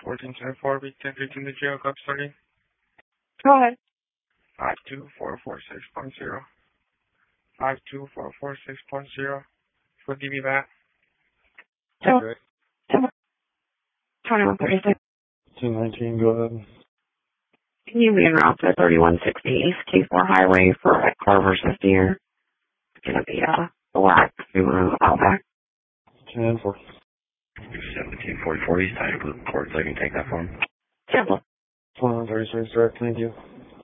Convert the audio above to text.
1474, we can reach in the jail club starting. Go ahead. 52446.0. 52446.0. We'll give you that. 2136. 219, go ahead. Can you be en route to 3160 East K4 Highway for a car versus Deer? It's going to be a black Subaru Outback. 10-4. 1744 East High Blue Court, so I can take that for him. 10-4. 2136, direct, thank you.